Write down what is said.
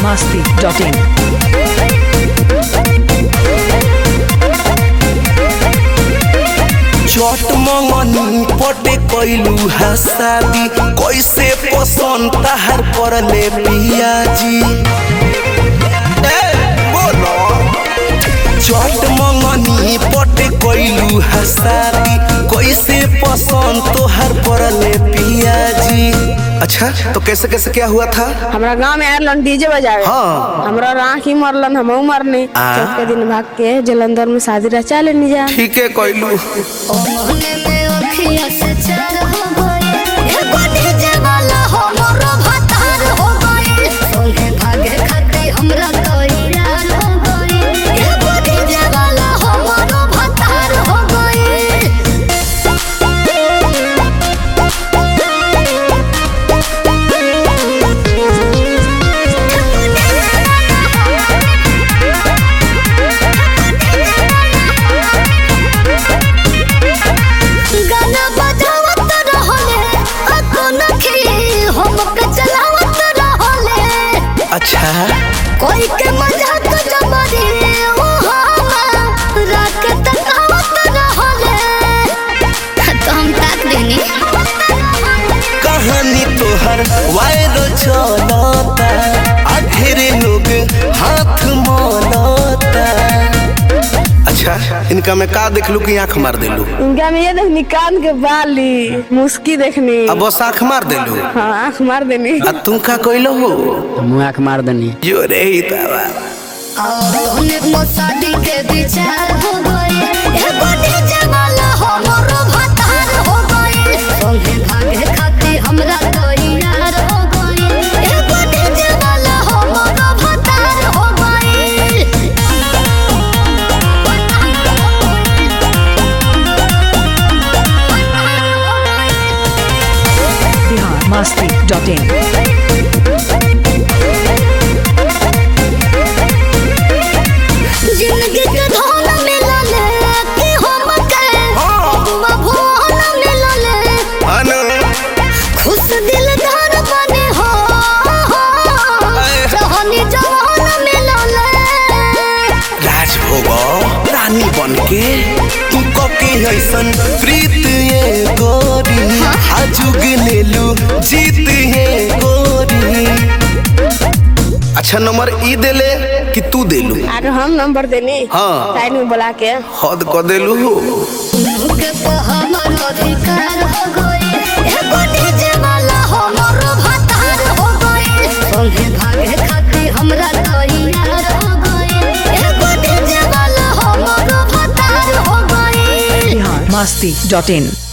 biharmasti.in चोट मंगनी पटे कैलू है शादी कैसे पसंद तहर पड़ले पियाजी बोलो चोट मंगनी पटे कैलू है शादी कैसे पसंद तोहर पड़ले पियाजी। अच्छा तो कैसे कैसे क्या हुआ था? हमरा गांव में आयरलन डीजे बजावे। हाँ। हमरा राख ही मरलन हम मरने चौथे दिन भाग के जलंधर में शादी रचा लेनी जा। ठीक है कैलू अच्छा कोई के मजाक जमारी ओ हां रात तकावत रहले तो हम ताक देनी कहानी तोहर वायरल चलता ढेरे लोग हाथ मलता। अच्छा इनका मैं का देख लू कि आँख मार देलू? इनका में ये देखनी कान के बाली मुस्की देखनी। अब बस आँख मार देलू? हाँ आँख मार देनी। अब तुम का कोइलो हो? मुँह आँख मार देनी जो रे तावा शादी के विचार हो गई ए बड़ी जवाला हमरो भतार हो गई संगे भागे खाती हमरा तैयार हो गई ए बड़ी जवाला हमरो भतार हो गई। biharmasti.in जिंदगी के धोल मिलले कि हम के बुआ भोल मिलले खुश दिलदार बने हो जहानी जवान मिलले राजभोग रानी बन के तुमको के ऐसन प्रीत ये गोरी आजुग लेलू जीत ये गोरी। अच्छा नंबर ई देले कि तू देलू? अरे हम नंबर देनी। हाँ। साइड में बुला के हद कर देलू के हमर अधिकार हो गई ए बड़ी जवाला हमरो भतार हो गई संगे भागे खाती हमरा तैयार हो गई ए बड़ी जवाला हमरो भतार हो गई। biharmasti.in